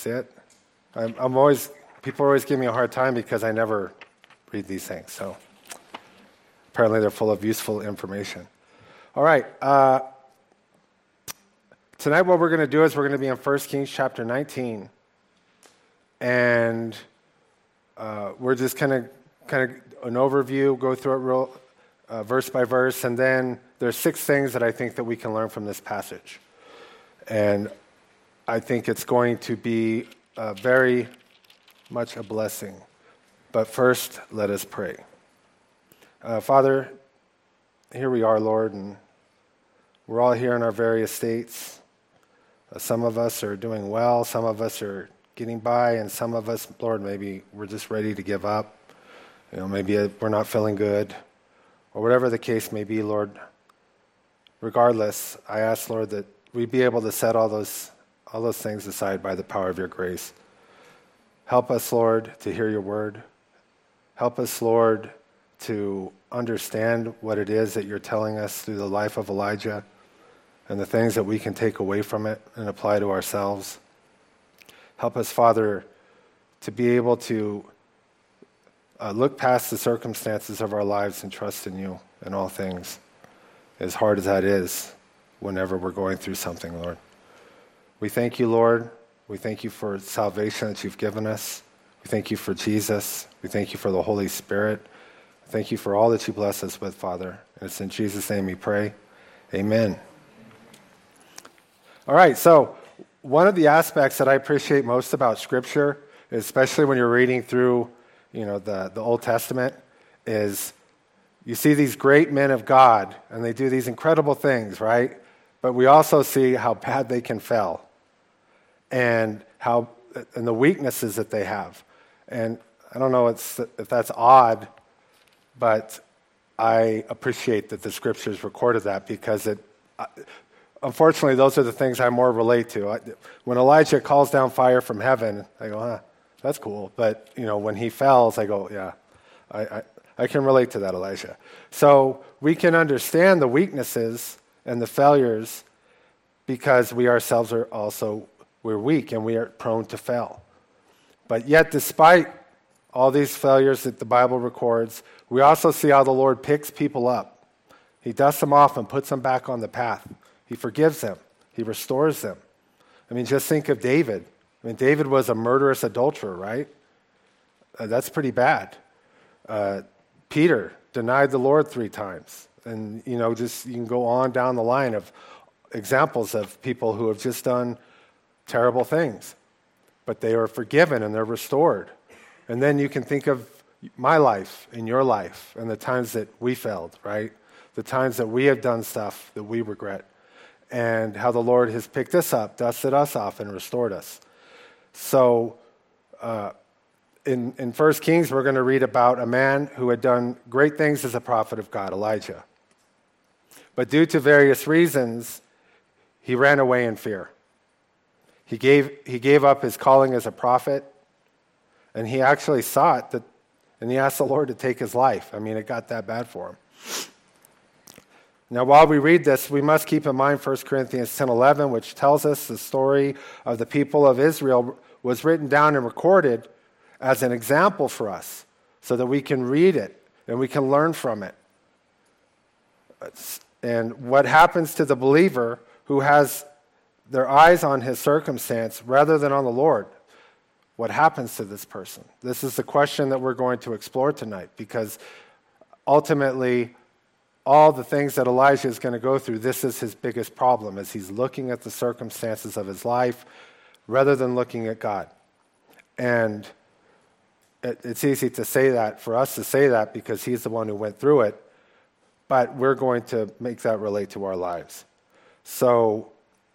it. I'm always, people always give me a hard time because I never read these things. So apparently they're full of useful information. All right. Tonight what we're going to do is we're going to be in 1 Kings chapter 19. And we're just kind of an overview, go through it real verse by verse, and then there's 6 things that I think that we can learn from this passage. And I think it's going to be very much a blessing. But first, let us pray. Father, here we are, Lord, and we're all here in our various states. Some of us are doing well, some of us are getting by, and some of us, Lord, maybe we're just ready to give up. Maybe we're not feeling good, or whatever the case may be, Lord. Regardless, I ask, Lord, that we be able to set all those things aside by the power of your grace. Help us, Lord, to hear your word. Help us, Lord, to understand what it is that you're telling us through the life of Elijah and the things that we can take away from it and apply to ourselves. Help us, Father, to be able to look past the circumstances of our lives and trust in you in all things, as hard as that is whenever we're going through something, Lord. We thank you, Lord. We thank you for salvation that you've given us. We thank you for Jesus. We thank you for the Holy Spirit. Thank you for all that you bless us with, Father. And it's in Jesus' name we pray. Amen. All right, so one of the aspects that I appreciate most about Scripture, especially when you're reading through, the Old Testament, is you see these great men of God, and they do these incredible things, right? But we also see how bad they can fail, and the weaknesses that they have. And I don't know if that's odd, but I appreciate that the Scriptures recorded that because unfortunately, those are the things I more relate to. When Elijah calls down fire from heaven, I go, that's cool. But, when he falls, I go, yeah, I can relate to that, Elijah. So we can understand the weaknesses and the failures because we ourselves we're weak and we are prone to fail. But yet, despite all these failures that the Bible records, we also see how the Lord picks people up. He dusts them off and puts them back on the path. He forgives them. He restores them. Just think of David. David was a murderous adulterer, right? That's pretty bad. Peter denied the Lord 3 times. And, you can go on down the line of examples of people who have just done terrible things. But they are forgiven and they're restored. And then you can think of my life and your life and the times that we failed, right? The times that we have done stuff that we regret. And how the Lord has picked us up, dusted us off, and restored us. So in 1 Kings, we're going to read about a man who had done great things as a prophet of God, Elijah. But due to various reasons, he ran away in fear. He gave up his calling as a prophet, and he actually sought that, and he asked the Lord to take his life. It got that bad for him. Now, while we read this, we must keep in mind 1 Corinthians 10:11, which tells us the story of the people of Israel was written down and recorded as an example for us so that we can read it and we can learn from it. And what happens to the believer who has their eyes on his circumstance rather than on the Lord? What happens to this person? This is the question that we're going to explore tonight because ultimately, all the things that Elijah is going to go through, this is his biggest problem, as he's looking at the circumstances of his life rather than looking at God. And it's easy to say that, for us to say that, because he's the one who went through it, but we're going to make that relate to our lives. So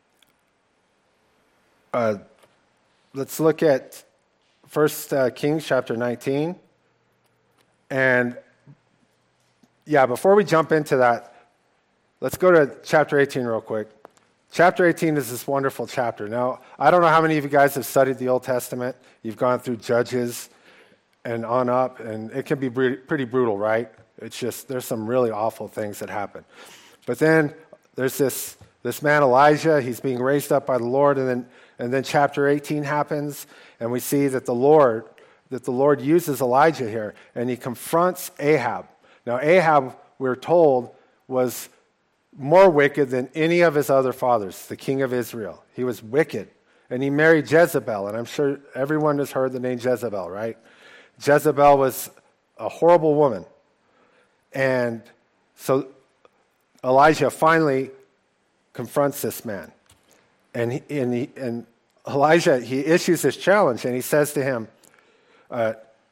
let's look at 1 Kings chapter 19, and before we jump into that, let's go to chapter 18 real quick. Chapter 18 is this wonderful chapter. Now, I don't know how many of you guys have studied the Old Testament. You've gone through Judges and on up, and it can be pretty brutal, right? It's just, there's some really awful things that happen. But then there's this man Elijah. He's being raised up by the Lord, and then And then chapter 18 happens, and we see that the Lord uses Elijah here, and he confronts Ahab. Now, Ahab, we're told, was more wicked than any of his other fathers, the king of Israel. He was wicked, and he married Jezebel, and I'm sure everyone has heard the name Jezebel, right? Jezebel was a horrible woman. And so Elijah finally confronts this man. And Elijah, he issues this challenge, and he says to him, I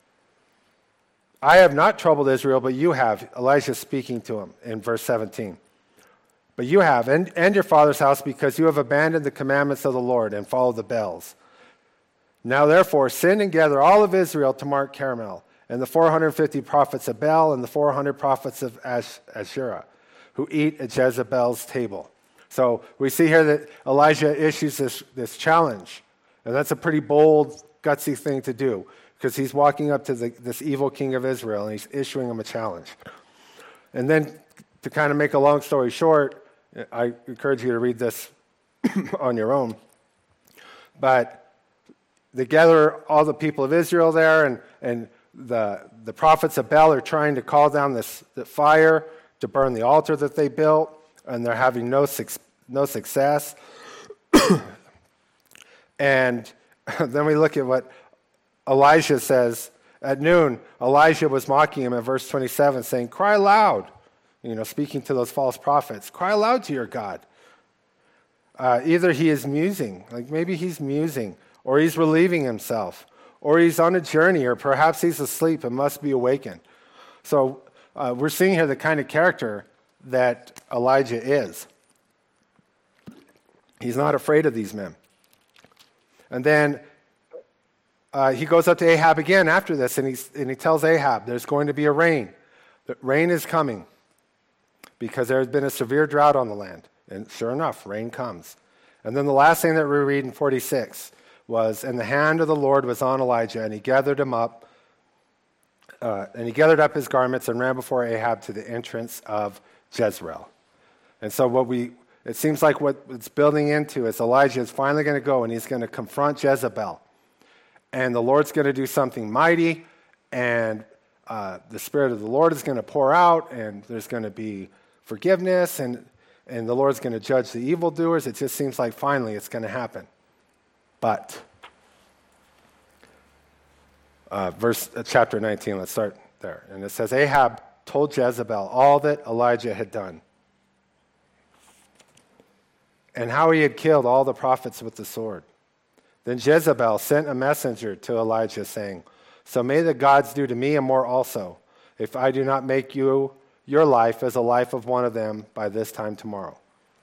have not troubled Israel, but you have. Elijah speaking to him in verse 17. But you have, and your father's house, because you have abandoned the commandments of the Lord and followed the Baals. Now therefore, send and gather all of Israel to Mount Carmel, and the 450 prophets of Baal and the 400 prophets of Asherah, who eat at Jezebel's table. So we see here that Elijah issues this challenge, and that's a pretty bold, gutsy thing to do, because he's walking up to this evil king of Israel, and he's issuing him a challenge. And then, to kind of make a long story short, I encourage you to read this on your own, but they gather all the people of Israel there, and the prophets of Baal are trying to call down the fire to burn the altar that they built, and they're having no success. And then we look at what Elijah says. At noon, Elijah was mocking him in verse 27, saying, "Cry loud," speaking to those false prophets. "Cry aloud to your God." Either he is musing, like maybe he's musing, or he's relieving himself, or he's on a journey, or perhaps he's asleep and must be awakened. So we're seeing here the kind of character that Elijah is. He's not afraid of these men. And then he goes up to Ahab again after this, and he tells Ahab there's going to be a rain. The rain is coming because there has been a severe drought on the land. And sure enough, rain comes. And then the last thing that we read in 46 was, "And the hand of the Lord was on Elijah, and he gathered him up, and he gathered up his garments and ran before Ahab to the entrance of Jezreel." And so it seems like what it's building into is Elijah is finally going to go, and he's going to confront Jezebel. And the Lord's going to do something mighty, and the Spirit of the Lord is going to pour out, and there's going to be forgiveness, and the Lord's going to judge the evildoers. It just seems like finally it's going to happen. But, chapter 19, let's start there. And it says, Ahab told Jezebel all that Elijah had done, and how he had killed all the prophets with the sword. Then Jezebel sent a messenger to Elijah, saying, "So may the gods do to me and more also, if I do not make your life as the life of one of them by this time tomorrow."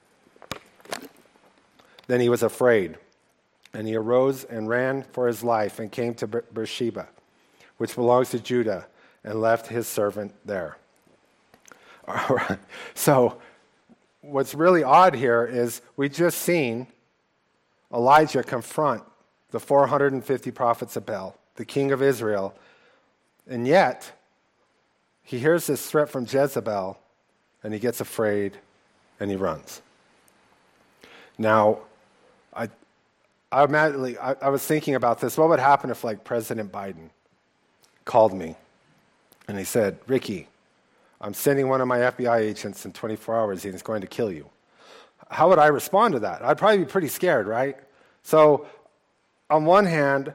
Then he was afraid, and he arose and ran for his life and came to Beersheba, which belongs to Judah, and left his servant there. All right. So what's really odd here is we just seen Elijah confront the 450 prophets of Baal, the king of Israel, and yet he hears this threat from Jezebel, and he gets afraid, and he runs. Now, I was thinking about this. What would happen if, President Biden called me, and he said, "Ricky, I'm sending one of my FBI agents in 24 hours, and he's going to kill you." How would I respond to that? I'd probably be pretty scared, right? So, on one hand,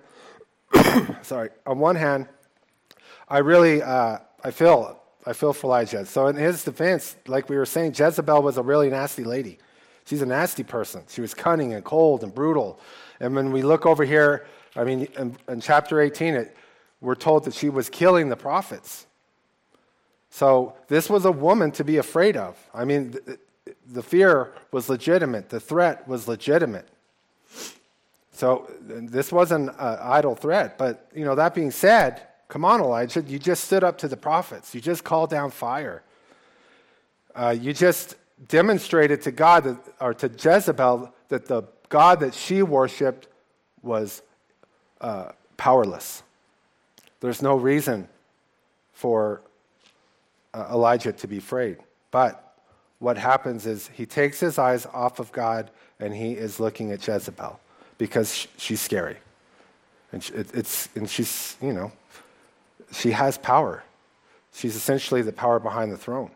I really, I feel for Elijah. So in his defense, like we were saying, Jezebel was a really nasty lady. She's a nasty person. She was cunning and cold and brutal. And when we look over here, in chapter 18, we're told that she was killing the prophets. So this was a woman to be afraid of. The fear was legitimate. The threat was legitimate. So this wasn't an idle threat. But, that being said, come on, Elijah, you just stood up to the prophets. You just called down fire. You just demonstrated to God, or to Jezebel, that the God that she worshipped was powerless. There's no reason for Elijah to be afraid. But what happens is he takes his eyes off of God, and he is looking at Jezebel. because she's scary. And she's, she has power. She's essentially the power behind the throne.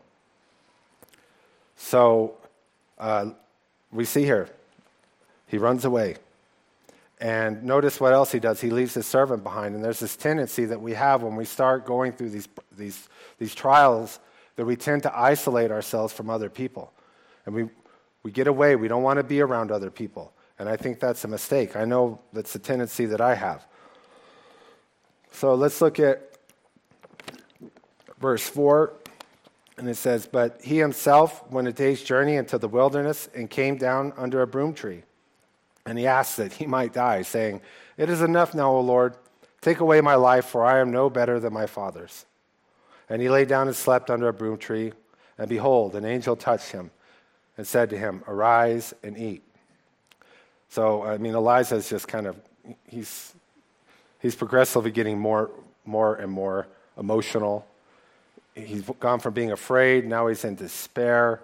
So we see here, he runs away. And notice what else he does. He leaves his servant behind. And there's this tendency that we have when we start going through these trials, that we tend to isolate ourselves from other people. And we get away. We don't want to be around other people. And I think that's a mistake. I know that's a tendency that I have. So let's look at verse 4. And it says, "But he himself went a day's journey into the wilderness and came down under a broom tree. And he asked that he might die, saying, 'It is enough now, O Lord. Take away my life, for I am no better than my fathers.' And he lay down and slept under a broom tree. And behold, an angel touched him and said to him, 'Arise and eat.'" So, Elijah is just kind of, he's progressively getting more and more emotional. He's gone from being afraid, now he's in despair.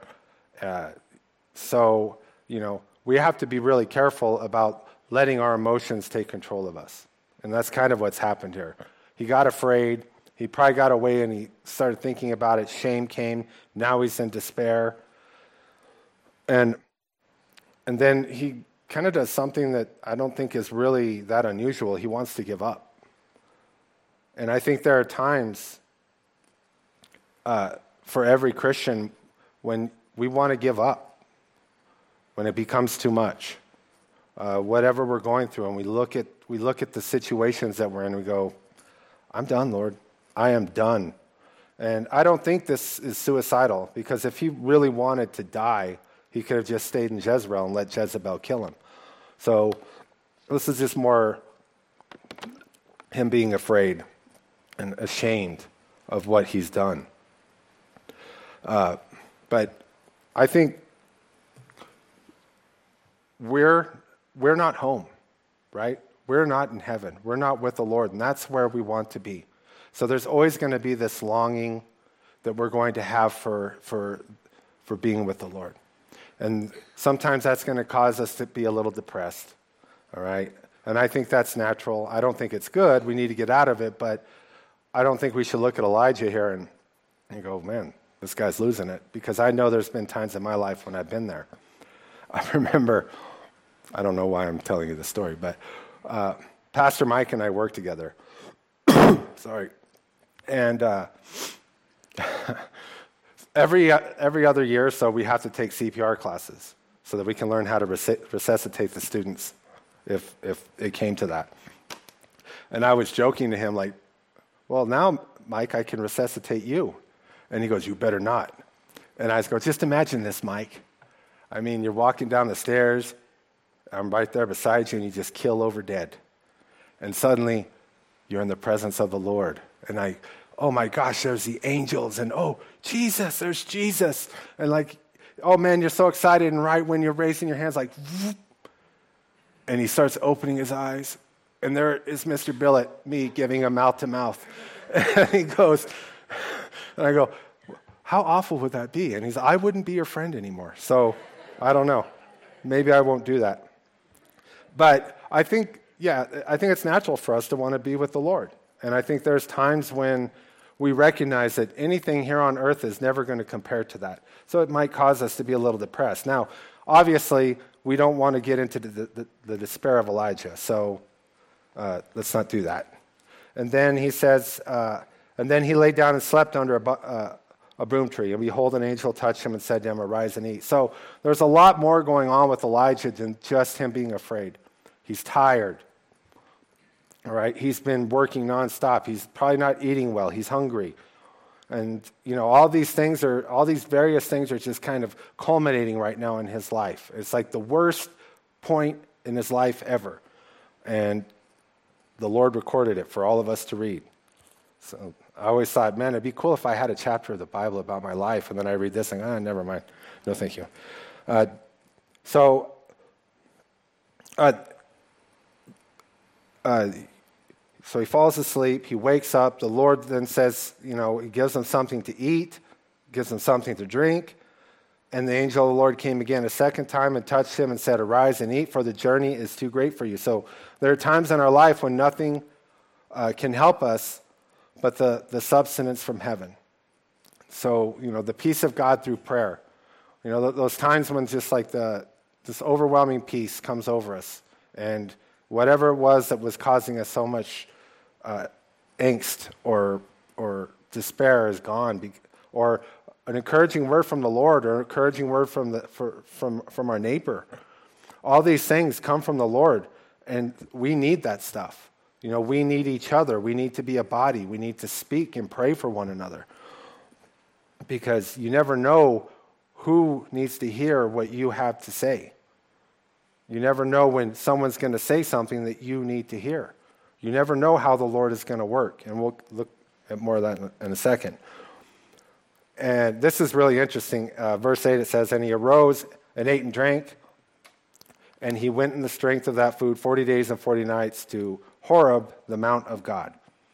We have to be really careful about letting our emotions take control of us. And that's kind of what's happened here. He got afraid. He probably got away and he started thinking about it. Shame came. Now he's in despair. And then he kind of does something that I don't think is really that unusual. He wants to give up. And I think there are times for every Christian when we want to give up, when it becomes too much. Whatever we're going through, and we look at the situations that we're in, and we go, "I'm done, Lord. I am done." And I don't think this is suicidal, because if he really wanted to die, he could have just stayed in Jezreel and let Jezebel kill him. So this is just more him being afraid and ashamed of what he's done. But I think we're not home, right? We're not in heaven. We're not with the Lord, and that's where we want to be. So there's always going to be this longing that we're going to have for being with the Lord. And sometimes that's going to cause us to be a little depressed, all right? And I think that's natural. I don't think it's good. We need to get out of it, but I don't think we should look at Elijah here and go, "Man, this guy's losing it," because I know there's been times in my life when I've been there. I remember, I don't know why I'm telling you this story, but Pastor Mike and I worked together. Sorry. And every other year or so, we have to take CPR classes so that we can learn how to resuscitate the students if it came to that. And I was joking to him like, "Well, now, Mike, I can resuscitate you." And he goes, "You better not." And I go, "Just imagine this, Mike. You're walking down the stairs, I'm right there beside you, and you just keel over dead. And suddenly, you're in the presence of the Lord. And oh my gosh, there's the angels, and oh, Jesus, there's Jesus. And oh man, you're so excited, and right when you're raising your hands, whoop, and he starts opening his eyes, and there is Mr. Billett, me, giving him mouth to mouth. And he goes, and I go, "How awful would that be?" And he's, "I wouldn't be your friend anymore." So I don't know. Maybe I won't do that. But I think it's natural for us to want to be with the Lord. And I think there's times when we recognize that anything here on earth is never going to compare to that. So it might cause us to be a little depressed. Now, obviously, we don't want to get into the despair of Elijah. So let's not do that. And then he says, and then he lay down and slept under a broom tree. And behold, an angel touched him and said to him, "Arise and eat." So there's a lot more going on with Elijah than just him being afraid. He's tired. All right, he's been working nonstop. He's probably not eating well. He's hungry. And, all these various things are just kind of culminating right now in his life. It's like the worst point in his life ever. And the Lord recorded it for all of us to read. So I always thought, man, it'd be cool if I had a chapter of the Bible about my life, and then I read this and never mind. No, thank you. So he falls asleep. He wakes up. The Lord then says, he gives him something to eat, gives him something to drink. And the angel of the Lord came again a second time and touched him and said, "Arise and eat, for the journey is too great for you." So there are times in our life when nothing can help us but the substance from heaven. So, the peace of God through prayer. Those times when just like this overwhelming peace comes over us. And whatever it was that was causing us so much angst or despair is gone. Or an encouraging word from the Lord, or an encouraging word from our neighbor. All these things come from the Lord, and we need that stuff. We need each other. We need to be a body. We need to speak and pray for one another. Because you never know who needs to hear what you have to say. You never know when someone's going to say something that you need to hear. You never know how the Lord is going to work, and we'll look at more of that in a second. And this is really interesting. Verse 8, it says, "And he arose and ate and drank, and he went in the strength of that food 40 days and 40 nights to Horeb, the mount of God."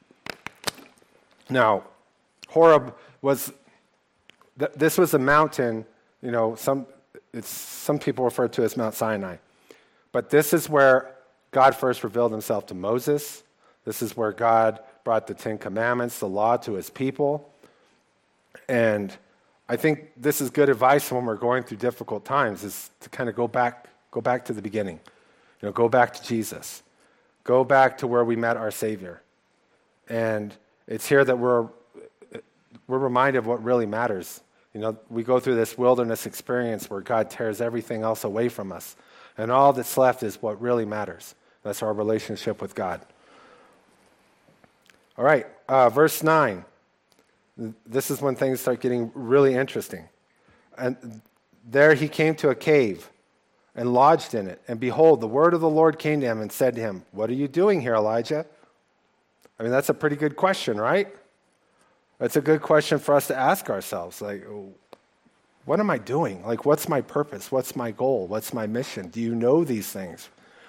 Now, Horeb was, this was a mountain, some people refer to it as Mount Sinai. But this is where God first revealed himself to Moses. This is where God brought the Ten Commandments, the law, to his people. And I think this is good advice when we're going through difficult times, is to kind of go back to the beginning. Go back to Jesus. Go back to where we met our Savior. And it's here that we're reminded of what really matters. We go through this wilderness experience where God tears everything else away from us. And all that's left is what really matters. That's our relationship with God. All right, verse 9. This is when things start getting really interesting. "And there he came to a cave and lodged in it. And behold, the word of the Lord came to him and said to him, 'What are you doing here, Elijah?'" I mean, that's a pretty good question, right? That's a good question for us to ask ourselves. Like, what am I doing? Like, what's my purpose? What's my goal? What's my mission? Do you know these things?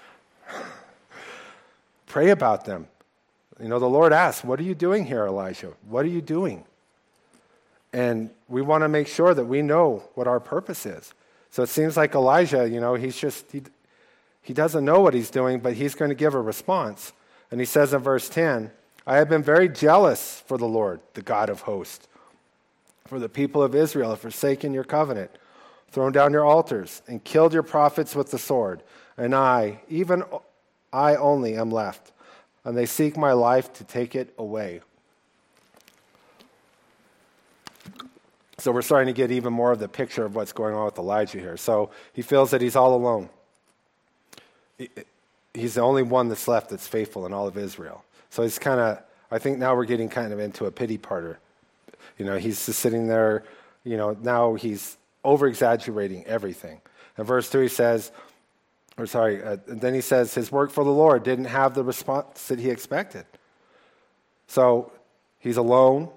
Pray about them. The Lord asks, "What are you doing here, Elijah? What are you doing?" And we want to make sure that we know what our purpose is. So it seems like Elijah, he doesn't know what he's doing, but he's going to give a response. And he says in verse 10, "I have been very jealous for the Lord, the God of hosts. For the people of Israel have forsaken your covenant, thrown down your altars, and killed your prophets with the sword. And I, even I only, am left. And they seek my life to take it away." So we're starting to get even more of the picture of what's going on with Elijah here. So he feels that he's all alone. He's the only one that's left that's faithful in all of Israel. So he's I think now we're getting kind of into a pity party. He's just sitting there, now he's over-exaggerating everything. In verse 2 he says, then he says his work for the Lord didn't have the response that he expected. So he's alone.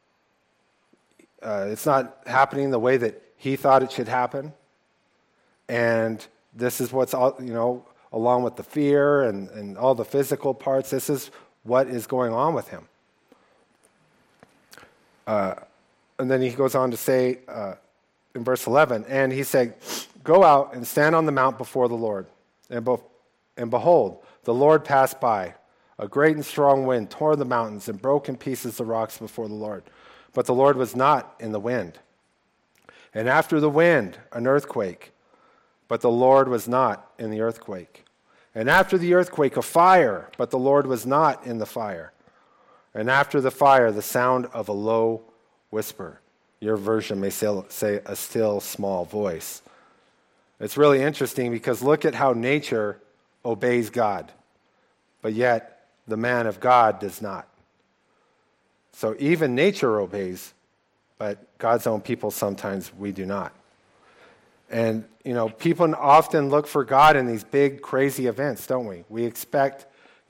It's not happening the way that he thought it should happen. And this is what's, along with the fear and all the physical parts, this is what is going on with him. And then he goes on to say in verse 11, "And he said, 'Go out and stand on the mount before the Lord.' And behold, the Lord passed by. A great and strong wind tore the mountains and broke in pieces the rocks before the Lord. But the Lord was not in the wind. And after the wind, an earthquake. But the Lord was not in the earthquake. And after the earthquake, a fire. But the Lord was not in the fire. And after the fire, the sound of a low whisper." Your version may say a still small voice. It's really interesting because look at how nature obeys God. But yet, the man of God does not. So even nature obeys, but God's own people sometimes we do not. And, people often look for God in these big, crazy events, don't we? We expect,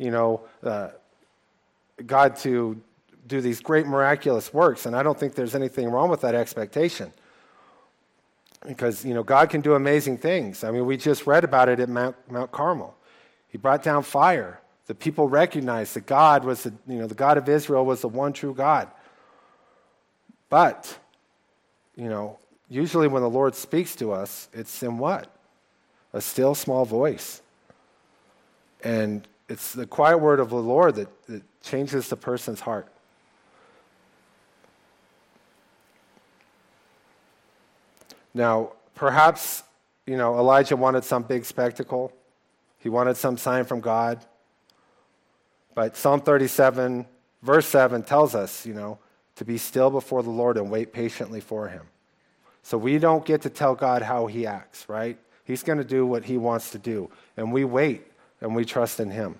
God to do these great miraculous works, and I don't think there's anything wrong with that expectation. Because, God can do amazing things. I mean, we just read about it at Mount Carmel. He brought down fire. The people recognized that God was, the God of Israel was the one true God. But, usually when the Lord speaks to us, it's in what? A still small voice. And it's the quiet word of the Lord that changes the person's heart. Now, perhaps, Elijah wanted some big spectacle. He wanted some sign from God. But Psalm 37, verse 7 tells us, to be still before the Lord and wait patiently for him. So we don't get to tell God how he acts, right? He's going to do what he wants to do. And we wait and we trust in him.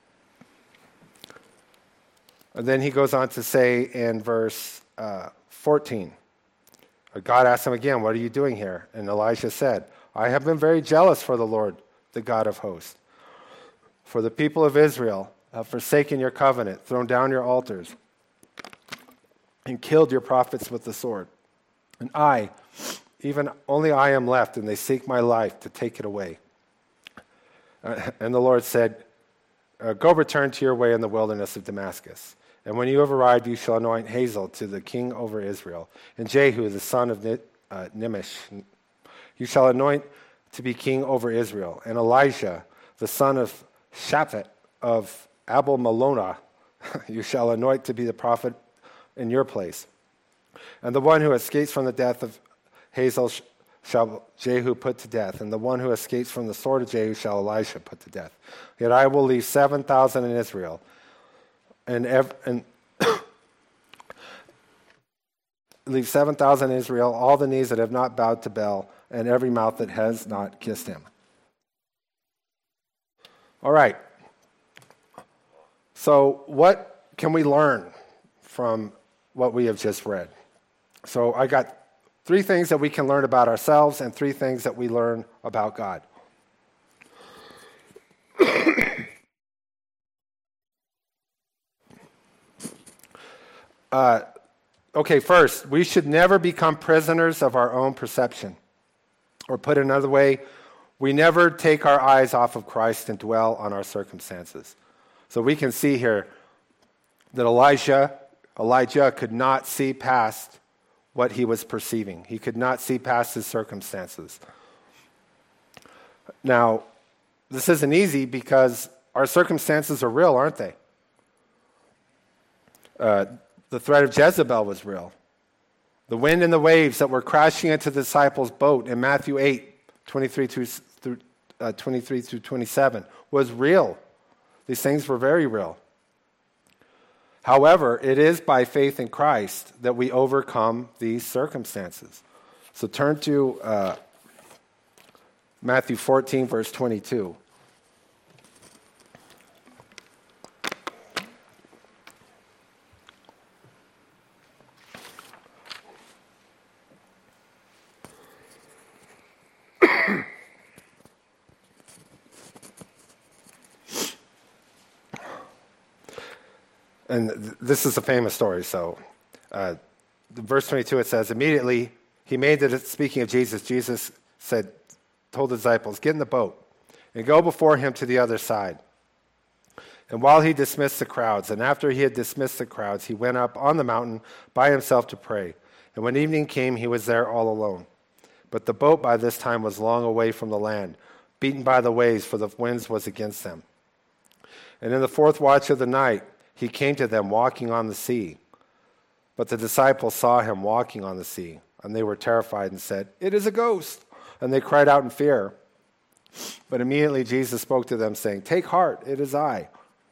And then he goes on to say in verse 14, God asked him again, what are you doing here? And Elijah said, I have been very jealous for the Lord, the God of hosts. For the people of Israel have forsaken your covenant, thrown down your altars, and killed your prophets with the sword. And only I am left, and they seek my life to take it away. And the Lord said, go return to your way in the wilderness of Damascus. And when you have arrived, you shall anoint Hazael to the king over Israel, and Jehu, the son of Nimshi, you shall anoint to be king over Israel, and Elijah, the son of Shaphat of Abel-Meholah, you shall anoint to be the prophet in your place. And the one who escapes from the death of Hazael shall Jehu put to death, and the one who escapes from the sword of Jehu shall Elisha put to death. Yet I will leave 7,000 in Israel, and leave 7,000 in Israel, all the knees that have not bowed to Baal, and every mouth that has not kissed him. All right. So what can we learn from what we have just read? So I got 3 things that we can learn about ourselves and 3 things that we learn about God. Okay, first, we should never become prisoners of our own perception. Or put another way, we never take our eyes off of Christ and dwell on our circumstances. So we can see here that Elijah could not see past what he was perceiving. He could not see past his circumstances. Now, this isn't easy because our circumstances are real, aren't they? The threat of Jezebel was real. The wind and the waves that were crashing into the disciples' boat in Matthew 8, 23 through 27 was real. These things were very real. However, it is by faith in Christ that we overcome these circumstances. So turn to Matthew 14, verse 22. And this is a famous story. So, verse 22, it says, immediately he made it, speaking of Jesus, Jesus told the disciples, get in the boat and go before him to the other side. And while he dismissed the crowds, and after he had dismissed the crowds, he went up on the mountain by himself to pray. And when evening came, he was there all alone. But the boat by this time was long away from the land, beaten by the waves, for the winds was against them. And in the 4th watch of the night, he came to them walking on the sea. But the disciples saw him walking on the sea, and they were terrified and said, it is a ghost. And they cried out in fear. But immediately Jesus spoke to them, saying, take heart, it is I.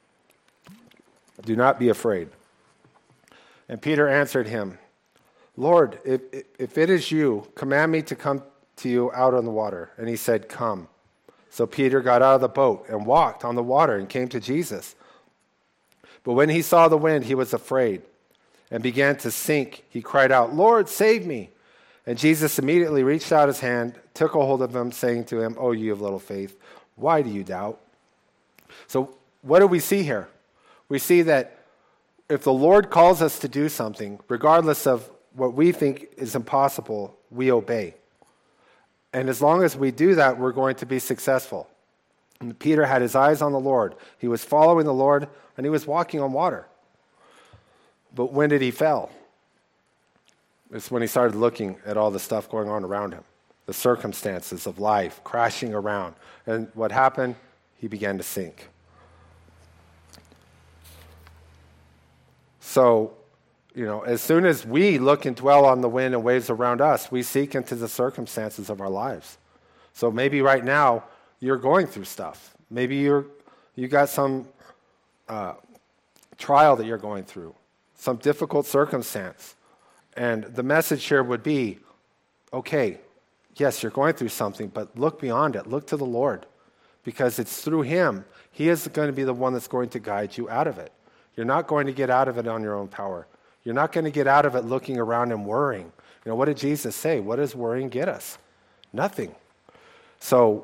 Do not be afraid. And Peter answered him, Lord, if it is you, command me to come to you out on the water. And he said, come. So Peter got out of the boat and walked on the water and came to Jesus. But when he saw the wind, he was afraid and began to sink. He cried out, Lord, save me. And Jesus immediately reached out his hand, took a hold of him, saying to him, oh, you of little faith, why do you doubt? So what do we see here? We see that if the Lord calls us to do something, regardless of what we think is impossible, we obey. And as long as we do that, we're going to be successful. And Peter had his eyes on the Lord. He was following the Lord, and he was walking on water. But when did he fail? It's when he started looking at all the stuff going on around him, the circumstances of life crashing around. And what happened? He began to sink. So, as soon as we look and dwell on the wind and waves around us, we seek into the circumstances of our lives. So maybe right now you're going through stuff. Maybe you got some trial that you're going through, some difficult circumstance. And the message here would be, okay, yes, you're going through something, but look beyond it. Look to the Lord, because it's through him. He is going to be the one that's going to guide you out of it. You're not going to get out of it on your own power. You're not going to get out of it looking around and worrying. What did Jesus say? What does worrying get us? Nothing. So,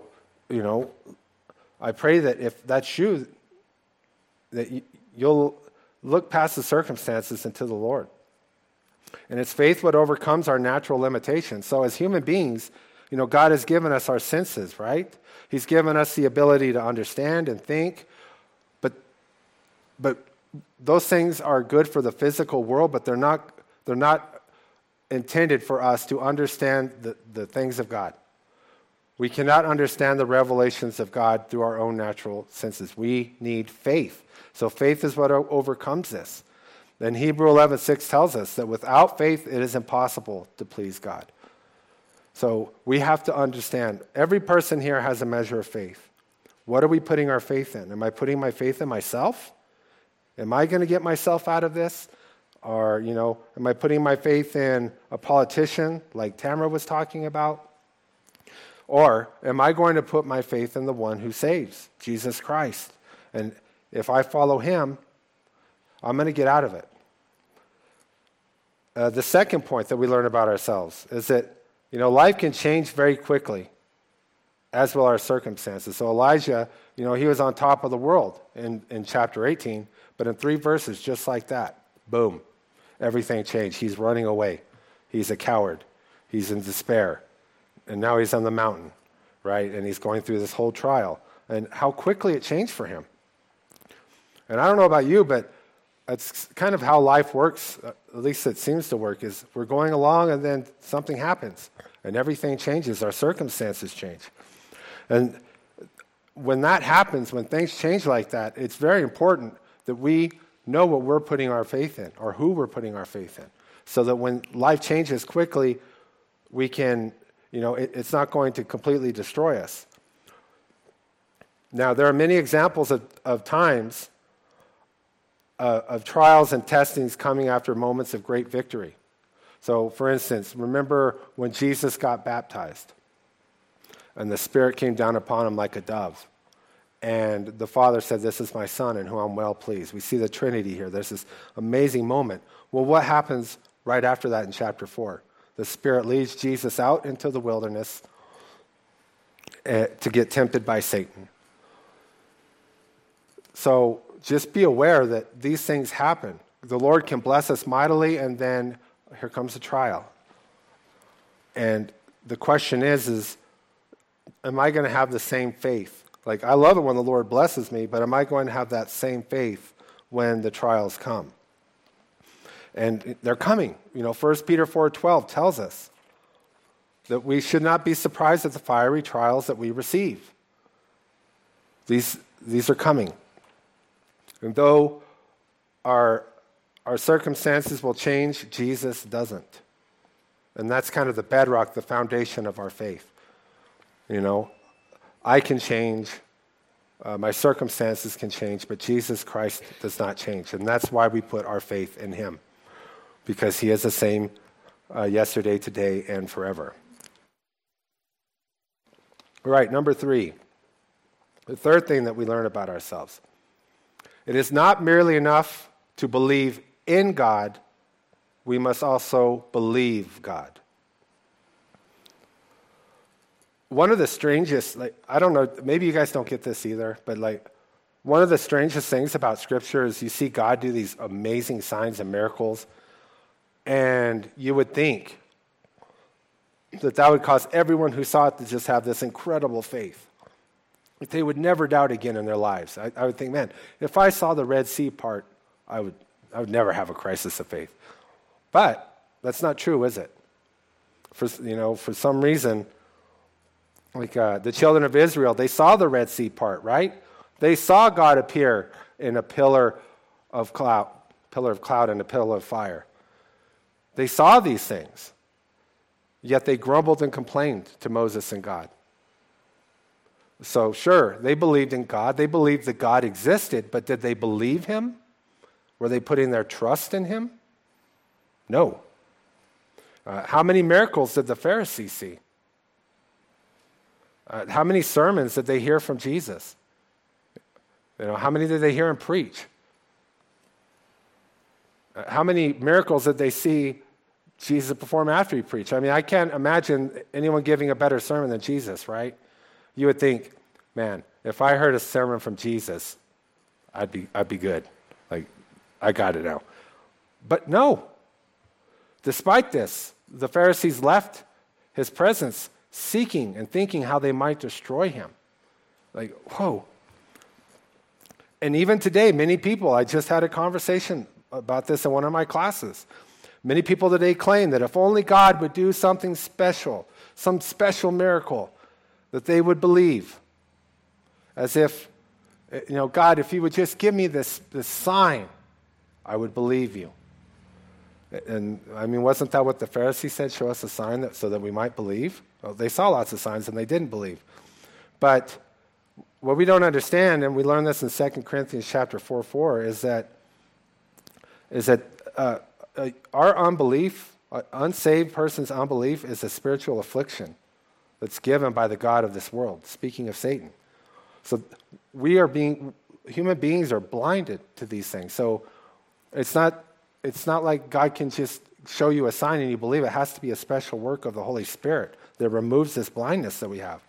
I pray that if that's you, that you'll look past the circumstances into the Lord. And it's faith what overcomes our natural limitations. So as human beings, God has given us our senses, right? He's given us the ability to understand and think. But those things are good for the physical world, but they're not intended for us to understand the things of God. We cannot understand the revelations of God through our own natural senses. We need faith. So faith is what overcomes this. Then Hebrews 11:6 tells us that without faith, it is impossible to please God. So we have to understand, every person here has a measure of faith. What are we putting our faith in? Am I putting my faith in myself? Am I going to get myself out of this? Or, am I putting my faith in a politician like Tamara was talking about? Or am I going to put my faith in the one who saves, Jesus Christ? And if I follow him, I'm going to get out of it. The second point that we learn about ourselves is that, life can change very quickly, as will our circumstances. So Elijah, he was on top of the world in chapter 18, but in 3 verses, just like that, boom, everything changed. He's running away. He's a coward. He's in despair. And now he's on the mountain, right? And he's going through this whole trial. And how quickly it changed for him. And I don't know about you, but it's kind of how life works, at least it seems to work, is we're going along and then something happens. And everything changes. Our circumstances change. And when that happens, when things change like that, it's very important that we know what we're putting our faith in or who we're putting our faith in. So that when life changes quickly, we can, it's not going to completely destroy us. Now, there are many examples of times of trials and testings coming after moments of great victory. So, for instance, remember when Jesus got baptized and the Spirit came down upon him like a dove. And the Father said, "This is my Son in whom I'm well pleased." We see the Trinity here. There's this amazing moment. Well, what happens right after that in chapter 4? The Spirit leads Jesus out into the wilderness to get tempted by Satan. So just be aware that these things happen. The Lord can bless us mightily, and then here comes a trial. And the question is am I going to have the same faith? Like, I love it when the Lord blesses me, but am I going to have that same faith when the trials come? And they're coming. 1 Peter 4:12 tells us that we should not be surprised at the fiery trials that we receive. These are coming. And though our circumstances will change, Jesus doesn't. And that's kind of the bedrock, the foundation of our faith. I can change, my circumstances can change, but Jesus Christ does not change. And that's why we put our faith in him, because he is the same yesterday, today, and forever. All right, number 3. The third thing that we learn about ourselves. It is not merely enough to believe in God, we must also believe God. One of the strangest, I don't know, maybe you guys don't get this either, but one of the strangest things about Scripture is you see God do these amazing signs and miracles, and you would think that would cause everyone who saw it to just have this incredible faith. They would never doubt again in their lives. I would think, man, if I saw the Red Sea part, I would never have a crisis of faith. But That's not true, is it? For some reason, like the children of Israel, they saw the Red Sea part, right? They saw God appear in a pillar of cloud and a pillar of fire. They saw these things, yet they grumbled and complained to Moses and God. So sure, they believed in God. They believed that God existed, but did they believe him? Were they putting their trust in him? No. How many miracles did the Pharisees see? How many sermons did they hear from Jesus? How many did they hear him preach? How many miracles did they see Jesus perform after he preached? I mean, I can't imagine anyone giving a better sermon than Jesus, right? You would think, man, if I heard a sermon from Jesus, I'd be good. Like, I got it now. But no. Despite this, the Pharisees left his presence seeking and thinking how they might destroy him. Like, whoa. And even today, many people, I just had a conversation about this in one of my classes. Many people today claim that if only God would do something special, some special miracle, that they would believe. As if, God, if you would just give me this sign, I would believe you. And I mean, wasn't that what the Pharisees said? Show us a sign so that we might believe? Well, they saw lots of signs and they didn't believe. But what we don't understand, and we learn this in 2 Corinthians chapter 4:4, is that our unbelief, unsaved person's unbelief, is a spiritual affliction that's given by the god of this world, speaking of Satan. So human beings are blinded to these things. So it's not like God can just show you a sign and you believe it. It has to be a special work of the Holy Spirit that removes this blindness that we have.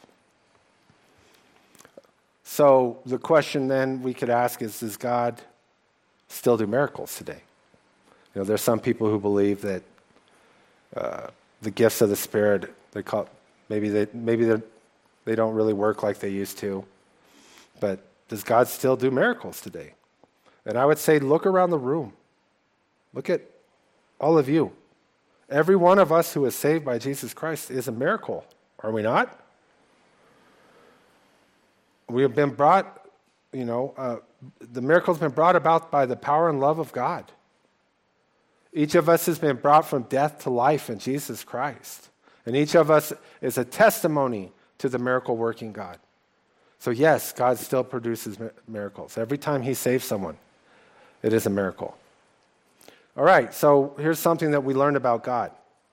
So the question then we could ask is, does God still do miracles today? There's some people who believe that the gifts of the Spirit, maybe they don't really work like they used to. But does God still do miracles today? And I would say, look around the room. Look at all of you. Every one of us who is saved by Jesus Christ is a miracle, are we not? We have been brought, the miracle has been brought about by the power and love of God. Each of us has been brought from death to life in Jesus Christ. And each of us is a testimony to the miracle-working God. So yes, God still produces miracles. Every time he saves someone, it is a miracle. All right, so here's something that we learned about God.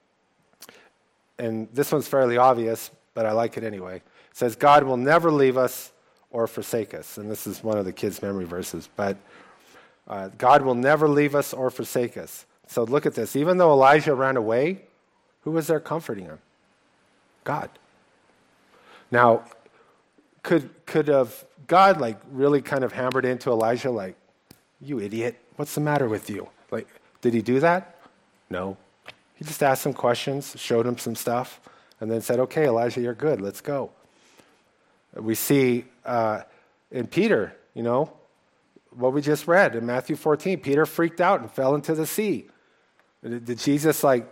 And this one's fairly obvious, but I like it anyway. It says, God will never leave us or forsake us. And this is one of the kids' memory verses. But God will never leave us or forsake us. So look at this. Even though Elijah ran away, who was there comforting him? God. Now, could have God really kind of hammered into Elijah like, you idiot, what's the matter with you? Did he do that? No. He just asked some questions, showed him some stuff, and then said, okay, Elijah, you're good, let's go. We see in Peter, what we just read in Matthew 14, Peter freaked out and fell into the sea. Did Jesus let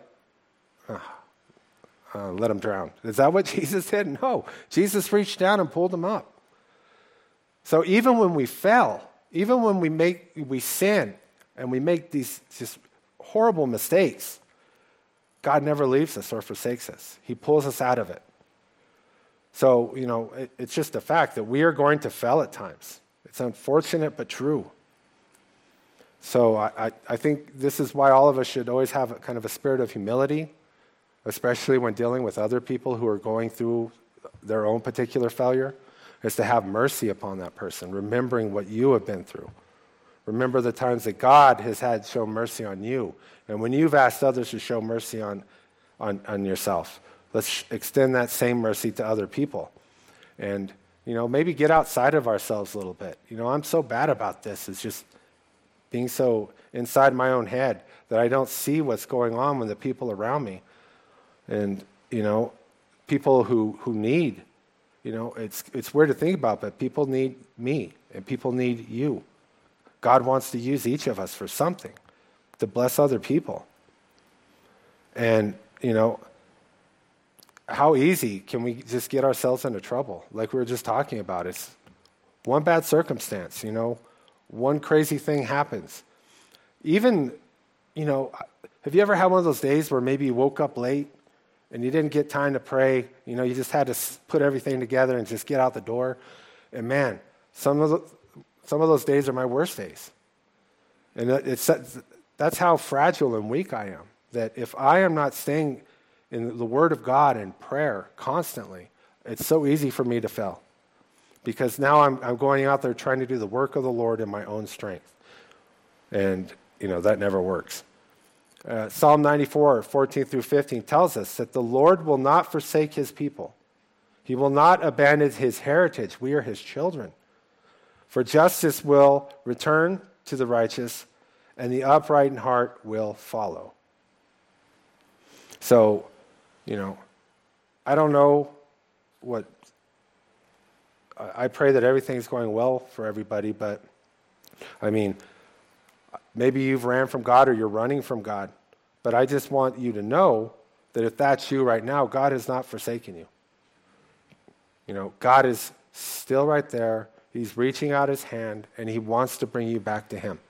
him drown? Is that what Jesus did? No. Jesus reached down and pulled him up. So even when we fail, even when we sin and we make these just horrible mistakes, God never leaves us or forsakes us. He pulls us out of it. So, it's just a fact that we are going to fail at times. It's unfortunate but true. So I think this is why all of us should always have kind of a spirit of humility, especially when dealing with other people who are going through their own particular failure, is to have mercy upon that person, remembering what you have been through. Remember the times that God has had show mercy on you. And when you've asked others to show mercy on yourself, let's extend that same mercy to other people. And, maybe get outside of ourselves a little bit. I'm so bad about this. It's just being so inside my own head that I don't see what's going on with the people around me. And, people who need, it's weird to think about, but people need me and people need you. God wants to use each of us for something, to bless other people. And, how easy can we just get ourselves into trouble? Like we were just talking about. It's one bad circumstance, one crazy thing happens. Even, have you ever had one of those days where maybe you woke up late and you didn't get time to pray? You just had to put everything together and just get out the door. And man, some of those days are my worst days. And that's how fragile and weak I am. That if I am not staying in the Word of God and prayer constantly, it's so easy for me to fail. Because now I'm going out there trying to do the work of the Lord in my own strength. And, that never works. Psalm 94, 14 through 15 tells us that the Lord will not forsake his people. He will not abandon his heritage. We are his children. For justice will return to the righteous, and the upright in heart will follow. So, I don't know what... I pray that everything's going well for everybody, but, maybe you've ran from God or you're running from God. But I just want you to know that if that's you right now, God has not forsaken you. God is still right there. He's reaching out his hand, and he wants to bring you back to him.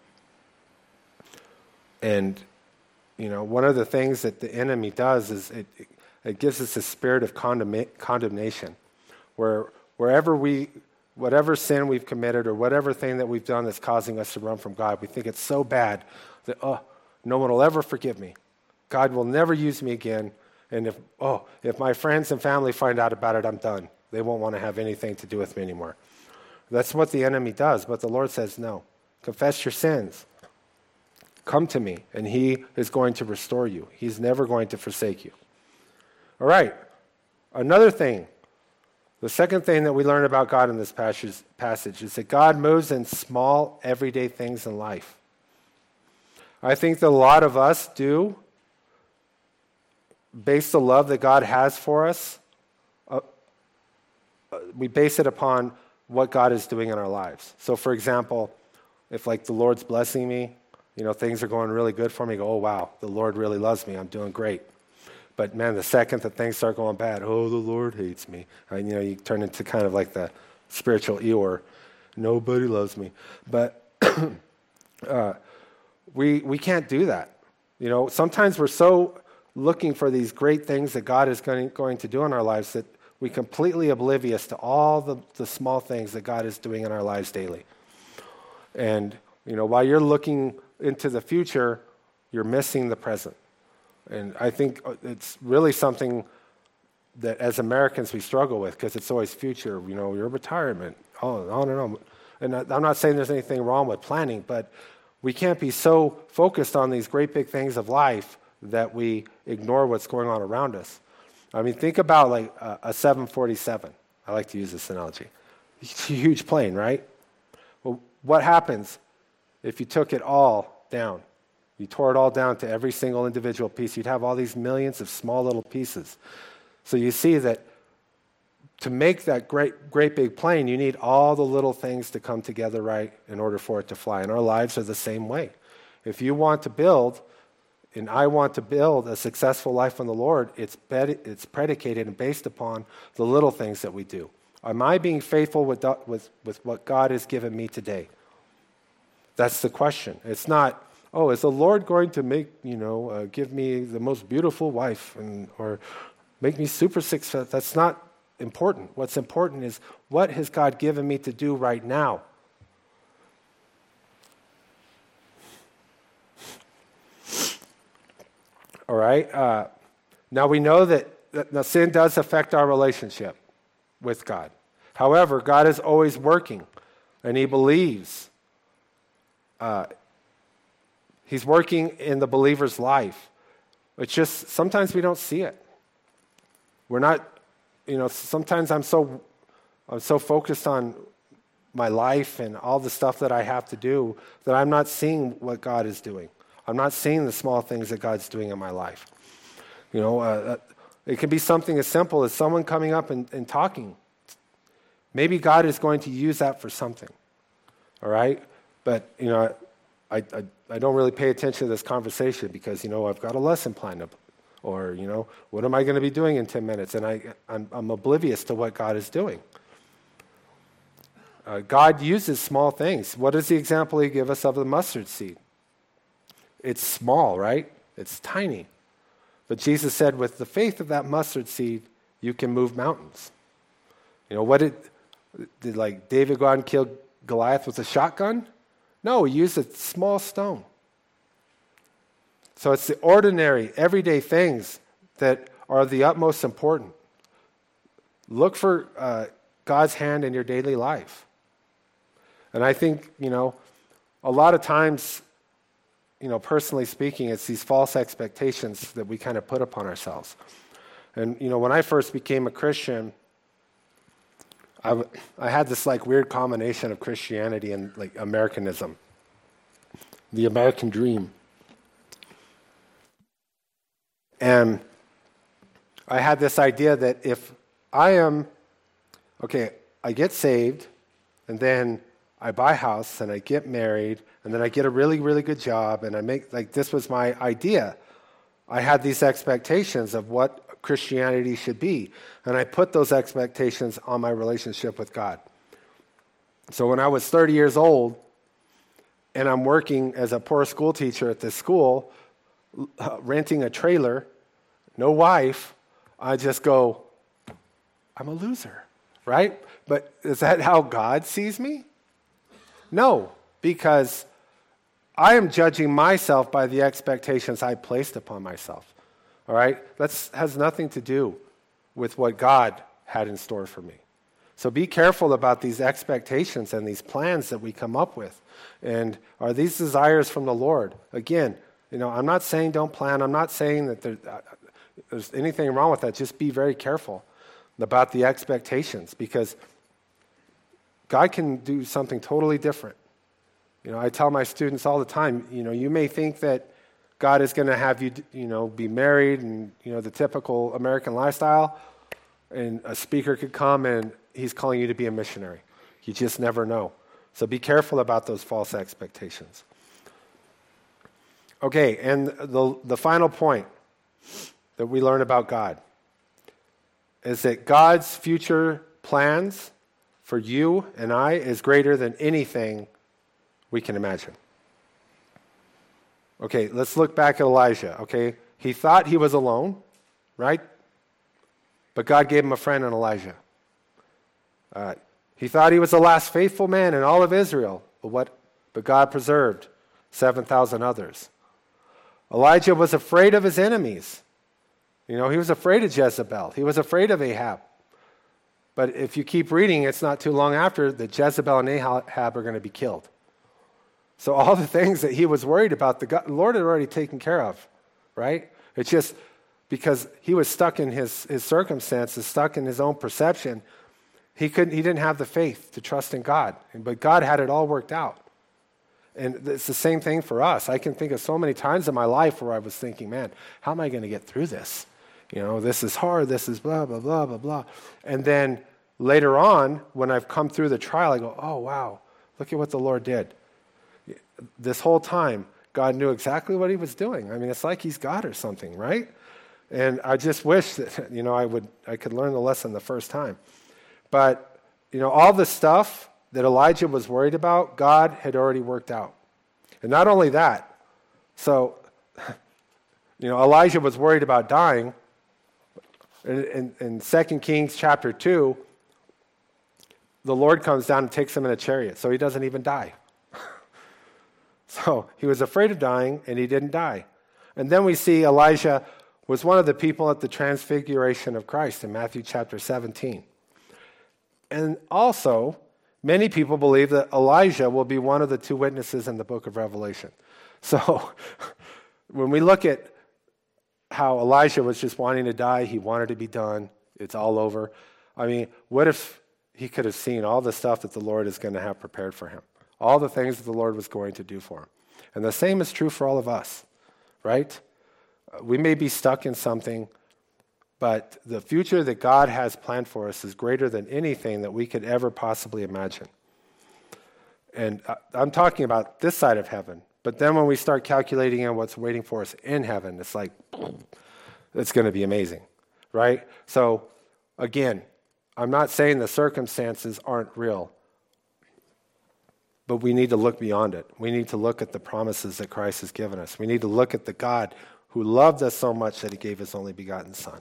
And, one of the things that the enemy does is it gives us a spirit of condemnation, where whatever sin we've committed or whatever thing that we've done that's causing us to run from God, we think it's so bad that, no one will ever forgive me. God will never use me again. And if my friends and family find out about it, I'm done. They won't want to have anything to do with me anymore. That's what the enemy does. But the Lord says, no, confess your sins. Come to me, and he is going to restore you. He's never going to forsake you. All right, another thing. The second thing that we learn about God in this passage is that God moves in small, everyday things in life. I think that a lot of us do base the love that God has for us. We base it upon what God is doing in our lives. So, for example, if the Lord's blessing me, things are going really good for me, I go, oh, wow, the Lord really loves me. I'm doing great. But man, the second that things start going bad, oh, the Lord hates me. You turn into kind of like the spiritual Eeyore. Nobody loves me. But we can't do that. Sometimes we're so looking for these great things that God is going to do in our lives that we're completely oblivious to all the small things that God is doing in our lives daily. And, while you're looking into the future, you're missing the present. And I think it's really something that as Americans we struggle with because it's always future, your retirement, on and on. And I'm not saying there's anything wrong with planning, but we can't be so focused on these great big things of life that we ignore what's going on around us. Think about a 747. I like to use this analogy. It's a huge plane, right? Well, what happens if you took it all down? You tore it all down to every single individual piece. You'd have all these millions of small little pieces. So you see that to make that great big plane, you need all the little things to come together right in order for it to fly. And our lives are the same way. If you want to build, and I want to build a successful life in the Lord, it's predicated and based upon the little things that we do. Am I being faithful with what God has given me today? That's the question. It's not, is the Lord going to give me the most beautiful wife or make me super successful? That's not important. What's important is what has God given me to do right now? All right. Now we know that sin does affect our relationship with God. However, God is always working, and he believes. He's working in the believer's life. It's just sometimes we don't see it. We're not, sometimes I'm so focused on my life and all the stuff that I have to do that I'm not seeing what God is doing. I'm not seeing the small things that God's doing in my life. It can be something as simple as someone coming up and talking. Maybe God is going to use that for something. All right? But, I don't really pay attention to this conversation because, I've got a lesson planned Or, what am I going to be doing in 10 minutes? And I'm oblivious to what God is doing. God uses small things. What is the example he gave us of the mustard seed? It's small, right? It's tiny. But Jesus said, with the faith of that mustard seed, you can move mountains. What did like David go out and kill Goliath with a shotgun? No, he used a small stone. So it's the ordinary, everyday things that are the utmost important. Look for God's hand in your daily life. And I think, a lot of times, personally speaking, it's these false expectations that we kind of put upon ourselves. And, when I first became a Christian, I had this weird combination of Christianity and Americanism, the American dream. And I had this idea that if I get saved, and then I buy a house, and I get married, and then I get a really, really good job, and I make, this was my idea. I had these expectations of what Christianity should be, and I put those expectations on my relationship with God. So when I was 30 years old, and I'm working as a poor school teacher at this school, renting a trailer, no wife, I just go, I'm a loser, right? But is that how God sees me? No, because I am judging myself by the expectations I placed upon myself. All right? That has nothing to do with what God had in store for me. So be careful about these expectations and these plans that we come up with. And are these desires from the Lord? Again, I'm not saying don't plan. I'm not saying that there's anything wrong with that. Just be very careful about the expectations, because God can do something totally different. I tell my students all the time, you may think that God is going to have you, be married and, the typical American lifestyle, and a speaker could come and he's calling you to be a missionary. You just never know. So be careful about those false expectations. Okay, and the final point that we learn about God is that God's future plans for you and I is greater than anything we can imagine. Okay, let's look back at Elijah, okay? He thought he was alone, right? But God gave him a friend in Elijah. He thought he was the last faithful man in all of Israel, but God preserved 7,000 others. Elijah was afraid of his enemies. He was afraid of Jezebel. He was afraid of Ahab. But if you keep reading, it's not too long after that Jezebel and Ahab are going to be killed. So all the things that he was worried about, the Lord had already taken care of, right? It's just because he was stuck in his circumstances, stuck in his own perception, he didn't have the faith to trust in God. But God had it all worked out. And it's the same thing for us. I can think of so many times in my life where I was thinking, man, how am I going to get through this? This is hard, this is blah, blah, blah, blah, blah. And then later on, when I've come through the trial, I go, oh, wow, look at what the Lord did. This whole time, God knew exactly what he was doing. I mean, it's like he's God or something, right? And I just wish that, I could learn the lesson the first time. But, all the stuff that Elijah was worried about, God had already worked out. And not only that, so, Elijah was worried about dying. In 2 Kings chapter 2, the Lord comes down and takes him in a chariot, so he doesn't even die. So he was afraid of dying, and he didn't die. And then we see Elijah was one of the people at the transfiguration of Christ in Matthew chapter 17. And also, many people believe that Elijah will be one of the two witnesses in the book of Revelation. So when we look at how Elijah was just wanting to die, he wanted to be done, it's all over. I mean, what if he could have seen all the stuff that the Lord is going to have prepared for him? All the things that the Lord was going to do for him. And the same is true for all of us, right? We may be stuck in something, but the future that God has planned for us is greater than anything that we could ever possibly imagine. And I'm talking about this side of heaven. But then when we start calculating on what's waiting for us in heaven, it's like, it's going to be amazing, right? So, again, I'm not saying the circumstances aren't real, but we need to look beyond it. We need to look at the promises that Christ has given us. We need to look at the God who loved us so much that he gave his only begotten Son.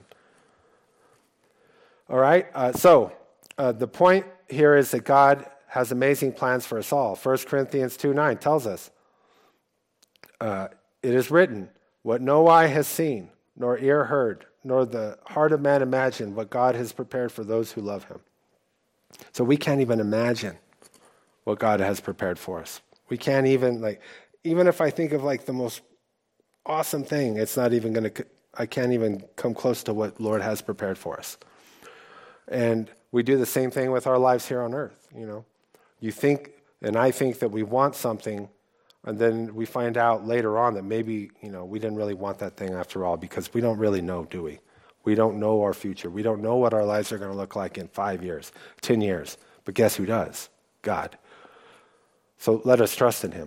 All right, so the point here is that God has amazing plans for us all. 1 Corinthians 2:9 tells us, it is written, what no eye has seen, nor ear heard, nor the heart of man imagined, what God has prepared for those who love him. So we can't even imagine what God has prepared for us. We can't even, even if I think of the most awesome thing, it's not even going to, I can't even come close to what Lord has prepared for us. And we do the same thing with our lives here on earth, You think, and I think that we want something, and then we find out later on that maybe, we didn't really want that thing after all, because we don't really know, do we? We don't know our future. We don't know what our lives are going to look like in 5 years, 10 years. But guess who does? God. So let us trust in him.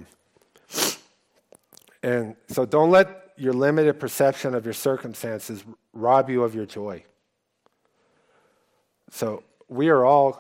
And so don't let your limited perception of your circumstances rob you of your joy. So we are all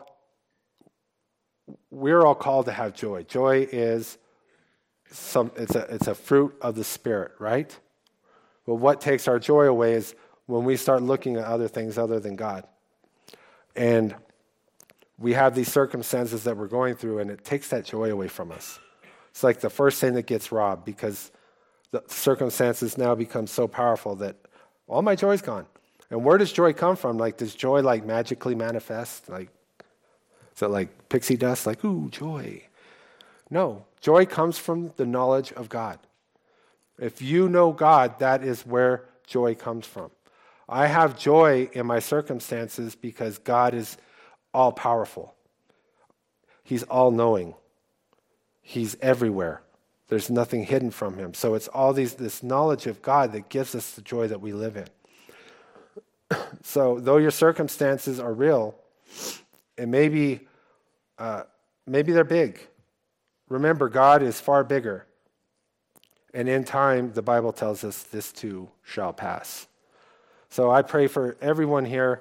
called to have joy. Joy is it's a fruit of the Spirit, right? But what takes our joy away is when we start looking at other things other than God. And we have these circumstances that we're going through, and it takes that joy away from us. It's like the first thing that gets robbed, because the circumstances now become so powerful that all my joy's gone. And where does joy come from? Does joy magically manifest? Is it like pixie dust? Ooh, joy. No, joy comes from the knowledge of God. If you know God, that is where joy comes from. I have joy in my circumstances because God is all-powerful. He's all-knowing. He's everywhere. There's nothing hidden from him. So it's all this knowledge of God that gives us the joy that we live in. So though your circumstances are real, and maybe they're big, remember God is far bigger. And in time, the Bible tells us this too shall pass. So I pray for everyone here,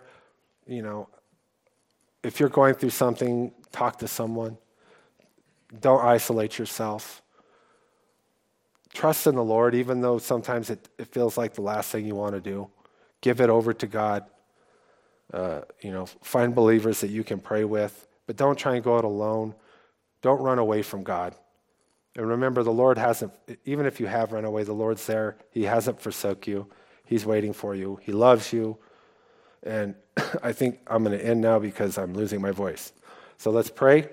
if you're going through something, talk to someone. Don't isolate yourself. Trust in the Lord, even though sometimes it feels like the last thing you want to do. Give it over to God. Find believers that you can pray with, but don't try and go it alone. Don't run away from God. And remember, the Lord hasn't, even if you have run away, the Lord's there. He hasn't forsook you. He's waiting for you. He loves you. And I think I'm going to end now because I'm losing my voice. So let's pray.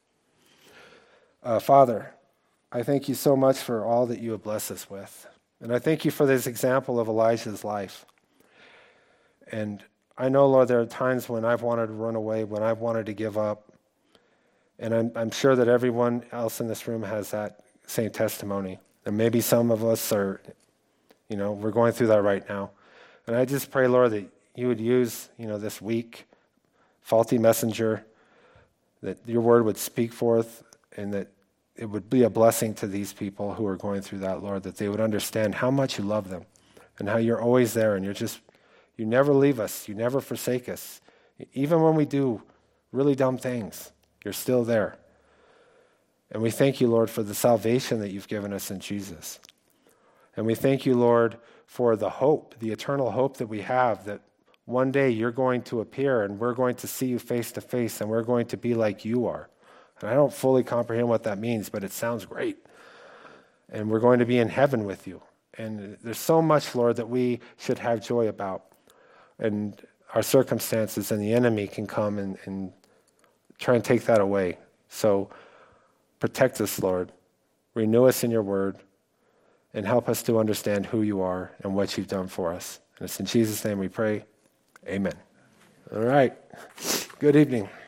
Father, I thank you so much for all that you have blessed us with. And I thank you for this example of Elijah's life. And I know, Lord, there are times when I've wanted to run away, when I've wanted to give up. And I'm sure that everyone else in this room has that same testimony. And maybe some of us are, we're going through that right now. And I just pray, Lord, that you would use, this weak, faulty messenger, that your word would speak forth, and that it would be a blessing to these people who are going through that, Lord, that they would understand how much you love them and how you're always there, and you never leave us, you never forsake us. Even when we do really dumb things, you're still there. And we thank you, Lord, for the salvation that you've given us in Jesus. And we thank you, Lord, for the hope, the eternal hope that we have, that one day you're going to appear and we're going to see you face to face and we're going to be like you are. And I don't fully comprehend what that means, but it sounds great. And we're going to be in heaven with you. And there's so much, Lord, that we should have joy about. And our circumstances and the enemy can come and try and take that away. So protect us, Lord. Renew us in your word. And help us to understand who you are and what you've done for us. And it's in Jesus' name we pray. Amen. All right. Good evening.